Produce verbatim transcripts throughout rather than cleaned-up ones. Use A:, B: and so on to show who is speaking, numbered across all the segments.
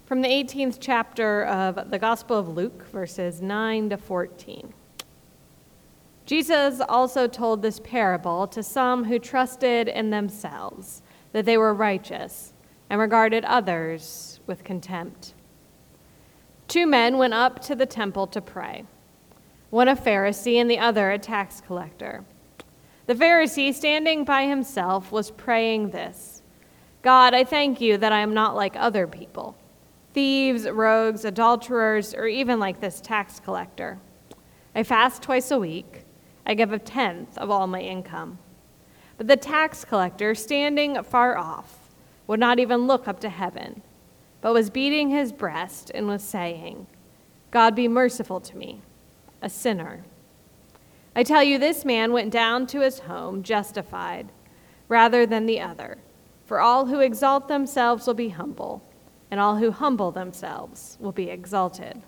A: From the eighteenth chapter of the Gospel of Luke, verses nine to fourteen. Jesus also told this parable to some who trusted in themselves that they were righteous and regarded others with contempt. Two men went up to the temple to pray, one a Pharisee and the other a tax collector. The Pharisee, standing by himself, was praying this: God, I thank you that I am not like other people, thieves, rogues, adulterers, or even like this tax collector. I fast twice a week. I give a tenth of all my income. But the tax collector, standing far off, would not even look up to heaven, but was beating his breast and was saying, God, be merciful to me, a sinner. I tell you, this man went down to his home justified rather than the other. For all who exalt themselves will be humble, and all who humble themselves will be exalted.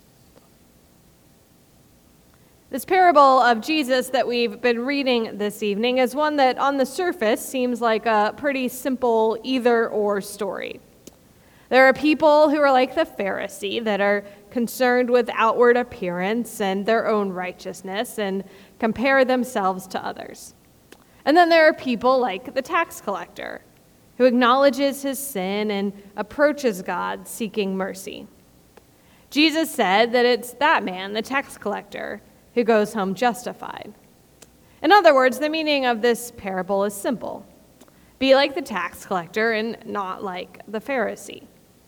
A: This parable of Jesus that we've been reading this evening is one that on the surface seems like a pretty simple either-or story. There are people who are like the Pharisee that are concerned with outward appearance and their own righteousness and compare themselves to others. And then there are people like the tax collector who acknowledges his sin and approaches God seeking mercy. Jesus said that it's that man, the tax collector, who goes home justified. In other words, the meaning of this parable is simple. Be like the tax collector and not like the Pharisee.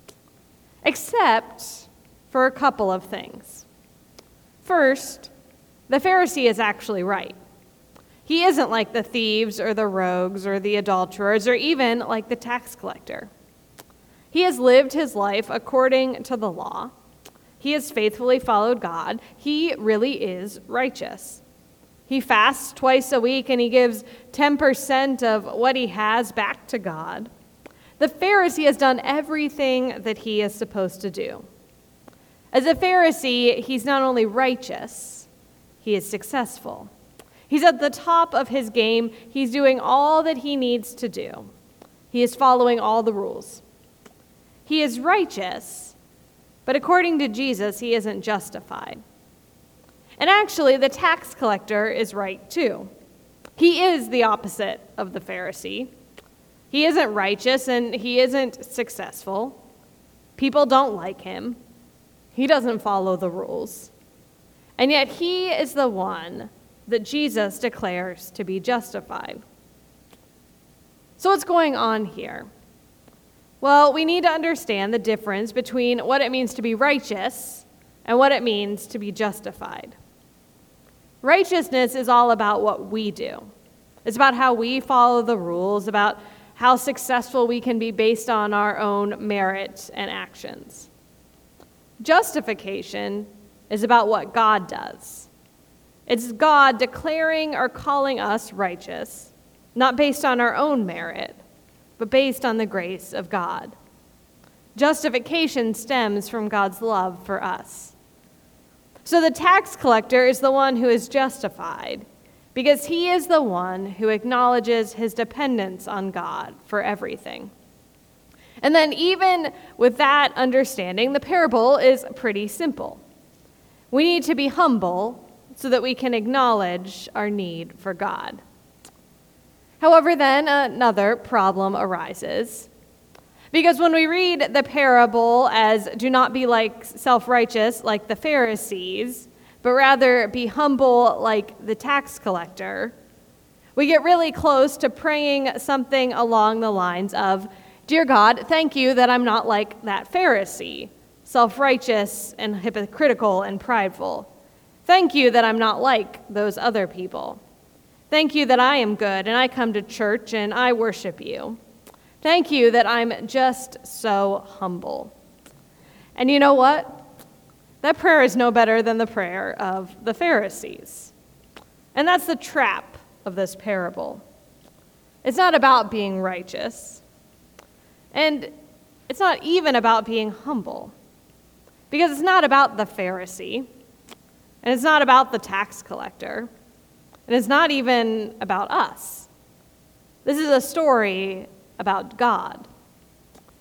A: Except for a couple of things. First, the Pharisee is actually right. He isn't like the thieves or the rogues or the adulterers or even like the tax collector. He has lived his life according to the law. He has faithfully followed God. He really is righteous. He fasts twice a week and he gives ten percent of what he has back to God. The Pharisee has done everything that he is supposed to do. As a Pharisee, he's not only righteous, he is successful. He's at the top of his game. He's doing all that he needs to do. He is following all the rules. He is righteous, but according to Jesus, he isn't justified. And actually, the tax collector is right too. He is the opposite of the Pharisee. He isn't righteous and he isn't successful. People don't like him. He doesn't follow the rules. And yet he is the one that Jesus declares to be justified. So what's going on here? Well, we need to understand the difference between what it means to be righteous and what it means to be justified. Righteousness is all about what we do. It's about how we follow the rules, about how successful we can be based on our own merit and actions. Justification is about what God does. It's God declaring or calling us righteous, not based on our own merit, but based on the grace of God. Justification stems from God's love for us. So the tax collector is the one who is justified because he is the one who acknowledges his dependence on God for everything. And then even with that understanding, the parable is pretty simple. We need to be humble so that we can acknowledge our need for God. However, then another problem arises. Because when we read the parable as do not be like self-righteous like the Pharisees, but rather be humble like the tax collector, we get really close to praying something along the lines of, Dear God, thank you that I'm not like that Pharisee, self-righteous and hypocritical and prideful. Thank you that I'm not like those other people. Thank you that I am good and I come to church and I worship you. Thank you that I'm just so humble. And you know what? That prayer is no better than the prayer of the Pharisees. And that's the trap of this parable. It's not about being righteous. And it's not even about being humble. Because it's not about the Pharisee. And it's not about the tax collector. And it's not even about us. This is a story about God.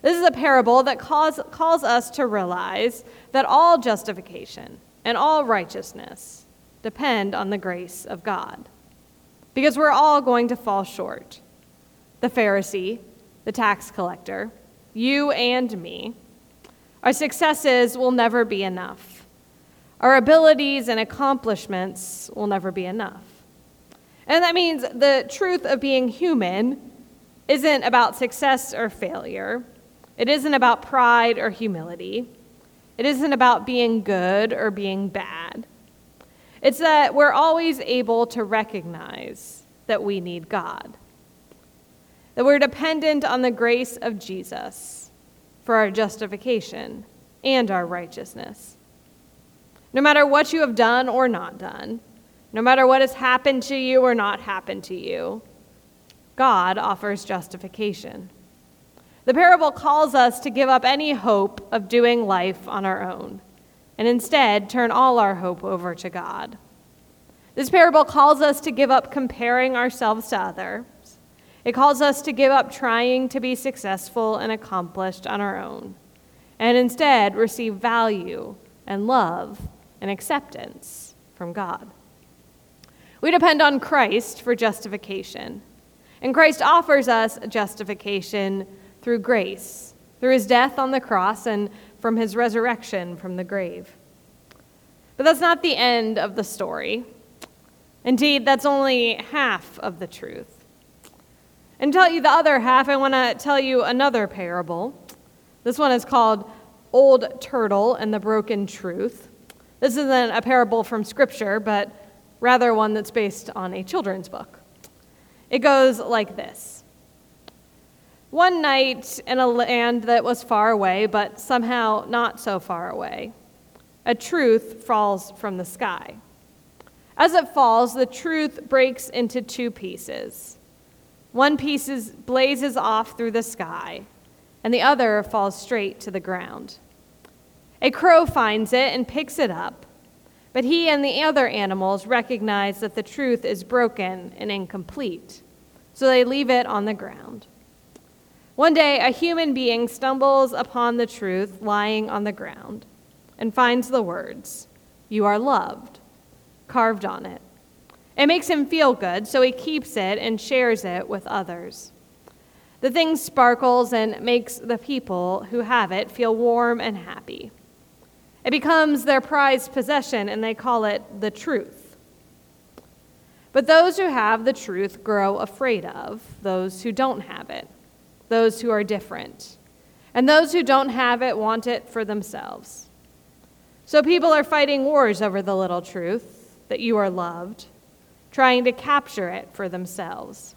A: This is a parable that calls, calls us to realize that all justification and all righteousness depend on the grace of God. Because we're all going to fall short. The Pharisee, the tax collector, you and me. Our successes will never be enough. Our abilities and accomplishments will never be enough. And that means the truth of being human isn't about success or failure. It isn't about pride or humility. It isn't about being good or being bad. It's that we're always able to recognize that we need God, that we're dependent on the grace of Jesus for our justification and our righteousness. No matter what you have done or not done, no matter what has happened to you or not happened to you, God offers justification. The parable calls us to give up any hope of doing life on our own and instead turn all our hope over to God. This parable calls us to give up comparing ourselves to others. It calls us to give up trying to be successful and accomplished on our own and instead receive value and love and acceptance from God. We depend on Christ for justification, and Christ offers us justification through grace, through his death on the cross and from his resurrection from the grave. But that's not the end of the story. Indeed, that's only half of the truth. And to tell you the other half, I want to tell you another parable. This one is called Old Turtle and the Broken Truth. This isn't a parable from Scripture, but rather one that's based on a children's book. It goes like this. One night in a land that was far away, but somehow not so far away, a truth falls from the sky. As it falls, the truth breaks into two pieces. One piece is, blazes off through the sky, and the other falls straight to the ground. A crow finds it and picks it up, but he and the other animals recognize that the truth is broken and incomplete, so they leave it on the ground. One day, a human being stumbles upon the truth lying on the ground and finds the words, "You are loved," carved on it. It makes him feel good, so he keeps it and shares it with others. The thing sparkles and makes the people who have it feel warm and happy. It becomes their prized possession, and they call it the truth. But those who have the truth grow afraid of those who don't have it, those who are different, and those who don't have it want it for themselves. So people are fighting wars over the little truth, that you are loved, trying to capture it for themselves.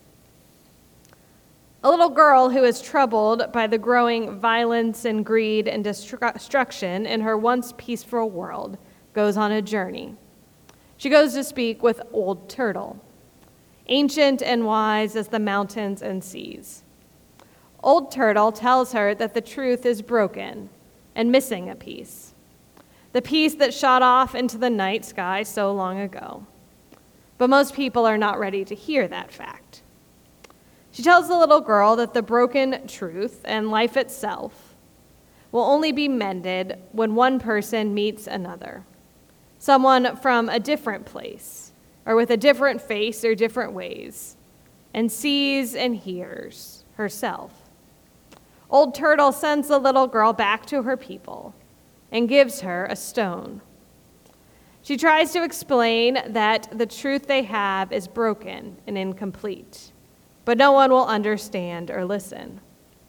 A: A little girl who is troubled by the growing violence and greed and destruction in her once peaceful world goes on a journey. She goes to speak with Old Turtle, ancient and wise as the mountains and seas. Old Turtle tells her that the truth is broken and missing a piece, the piece that shot off into the night sky so long ago. But most people are not ready to hear that fact. She tells the little girl that the broken truth and life itself will only be mended when one person meets another, someone from a different place or with a different face or different ways, and sees and hears herself. Old Turtle sends the little girl back to her people and gives her a stone. She tries to explain that the truth they have is broken and incomplete, but no one will understand or listen.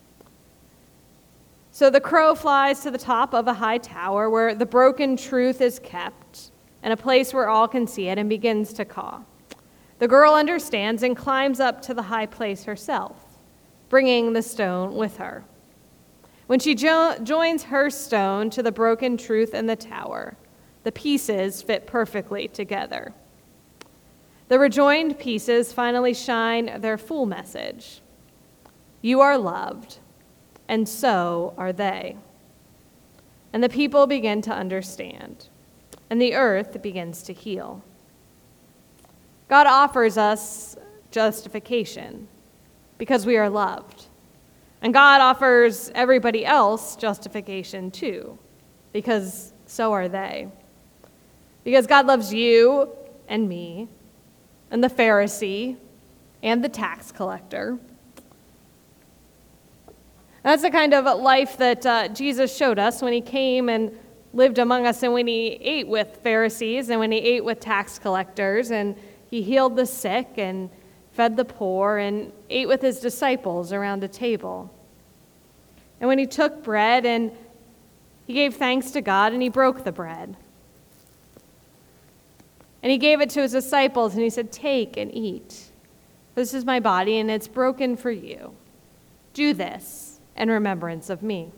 A: So the crow flies to the top of a high tower where the broken truth is kept, and a place where all can see it, and begins to caw. The girl understands and climbs up to the high place herself, bringing the stone with her. When she jo- joins her stone to the broken truth in the tower, the pieces fit perfectly together. The rejoined pieces finally shine their full message. You are loved, and so are they. And the people begin to understand, and the earth begins to heal. God offers us justification because we are loved. And God offers everybody else justification too, because so are they. Because God loves you and me and the Pharisee and the tax collector. That's the kind of life that uh, Jesus showed us when he came and lived among us, and when he ate with Pharisees and when he ate with tax collectors, and he healed the sick and fed the poor and ate with his disciples around a table. And when he took bread and he gave thanks to God and he broke the bread. And he gave it to his disciples and he said, "Take and eat. This is my body and it's broken for you. Do this in remembrance of me."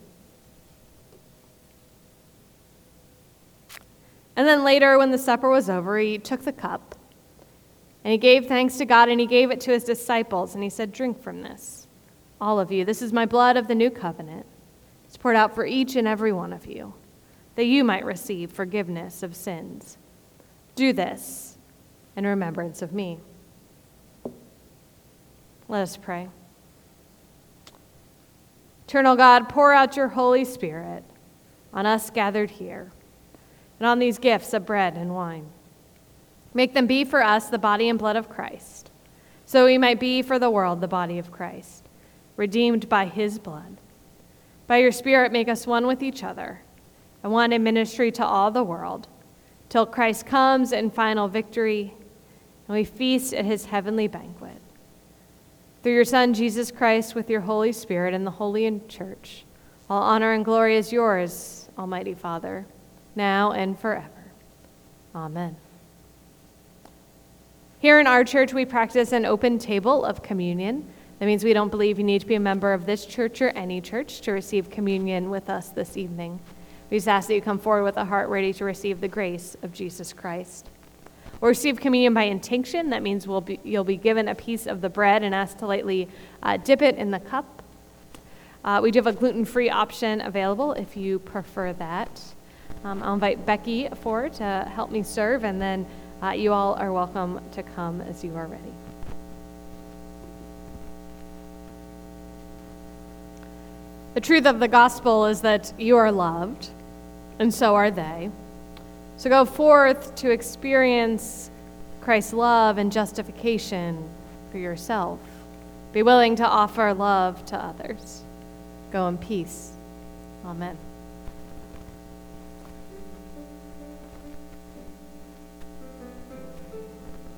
A: And then later, when the supper was over, he took the cup and he gave thanks to God and he gave it to his disciples and he said, "Drink from this, all of you. This is my blood of the new covenant. It's poured out for each and every one of you, that you might receive forgiveness of sins. Do this in remembrance of me." Let us pray. Eternal God, pour out your Holy Spirit on us gathered here and on these gifts of bread and wine. Make them be for us the body and blood of Christ, so we might be for the world the body of Christ, redeemed by his blood. By your Spirit, make us one with each other and one in ministry to all the world, till Christ comes in final victory and we feast at his heavenly banquet. Through your Son, Jesus Christ, with your Holy Spirit and the Holy Church, all honor and glory is yours, Almighty Father, now and forever. Amen. Here in our church, we practice an open table of communion. That means we don't believe you need to be a member of this church or any church to receive communion with us this evening. We just ask that you come forward with a heart ready to receive the grace of Jesus Christ. Or receive communion by intinction. That means we'll be, you'll be given a piece of the bread and asked to lightly uh, dip it in the cup. Uh, we do have a gluten-free option available if you prefer that. Um, I'll invite Becky forward to help me serve, and then uh, you all are welcome to come as you are ready. The truth of the gospel is that you are loved, and so are they. So go forth to experience Christ's love and justification for yourself. Be willing to offer love to others. Go in peace. Amen.